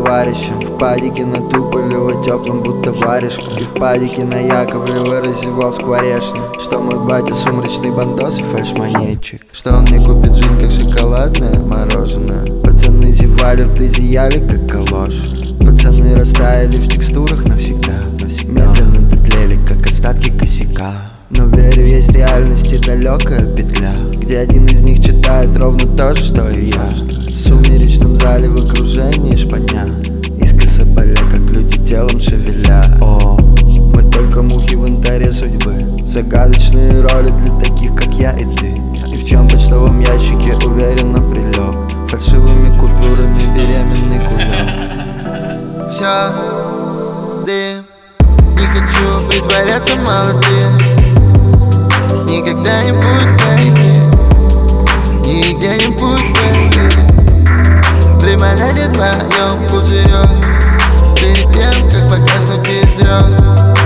товарищем. В падике на Туполева теплым будто варежка. И в падике на Яковлева разевал скворечник. Что мой батя сумрачный бандос и фальшмонетчик. Что он мне купит жизнь как шоколадное мороженое. Пацаны зевали, рты зияли как калоши. Пацаны растаяли в текстурах навсегда. Медленно дотлели, как остатки косяка. Но верю, есть реальности далекая петля, где один из них читает ровно то же, что и я. В сумеречном зале в окружении шпаня, искоса поля, как люди телом шевеля. О, мы только мухи в янтаре судьбы. Загадочные роли для таких, как я и ты. И в чем почтовом ящике уверенно прилег фальшивыми купюрами беременный кулек. Все, дым, не хочу притворяться молодым. Никогда не будь, baby, нигде не будь, baby. В лимонаде твоем пузырек, перед тем, как погаснуть физрёк.